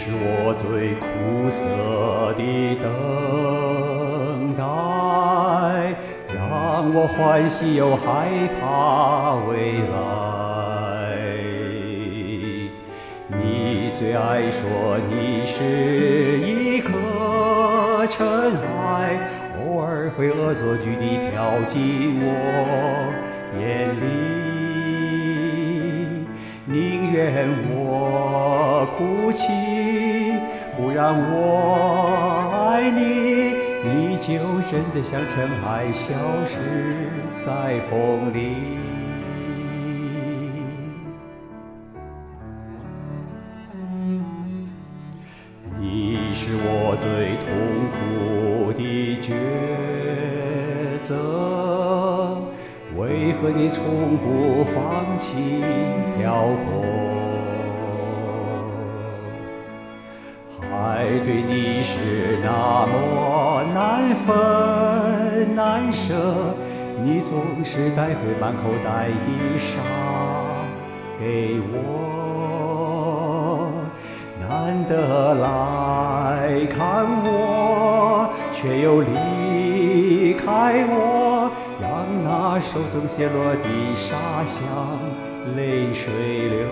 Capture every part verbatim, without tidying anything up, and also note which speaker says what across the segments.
Speaker 1: 是我最苦涩的等待，让我欢喜又害怕未来。你最爱说你是一颗尘埃，偶尔会恶作剧地跳进我眼里。宁愿我哭泣，不让我爱你，你就真的像尘埃消失在风里。你是我最痛苦的抉择，为何你从不放弃漂泊？爱对你是那么难分难舍，你总是带回满口袋的沙给我，难得来看我，却又离开我，让那手中泻落的沙像泪水流。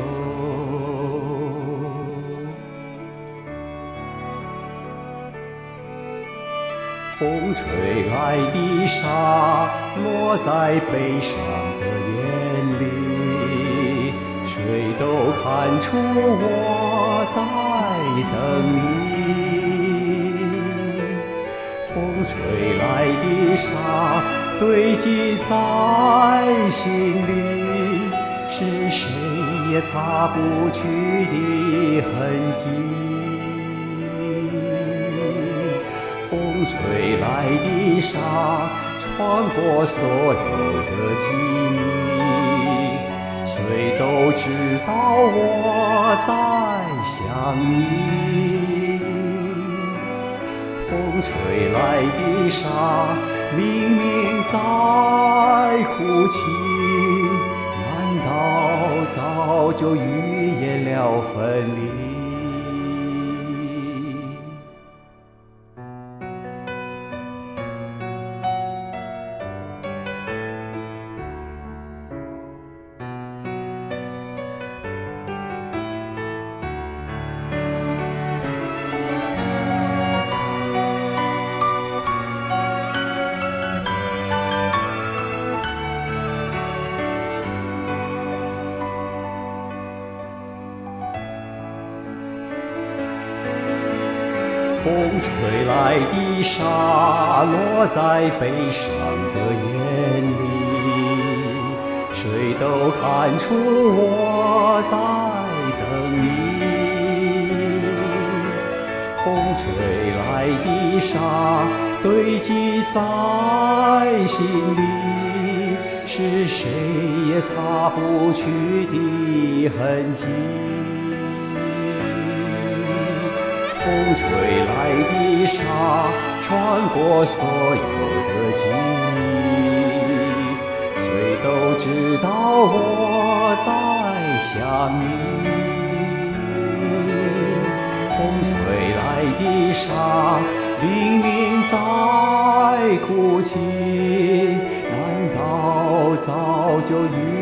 Speaker 1: 风吹来的沙落在悲伤的眼里，谁都看出我在等你。风吹来的沙堆积在心里，是谁也擦不去的痕迹。风吹来的沙穿过所有的记忆，谁都知道我在想你。风吹来的沙明明在哭泣，难道早就预言了分离？风吹来的沙落在悲伤的眼里，谁都看出我在等你。风吹来的沙堆积在心里，是谁也擦不去的痕迹。风吹来的沙穿过所有的记忆，谁都知道我在想你。风吹来的沙明明在哭泣，难道早就预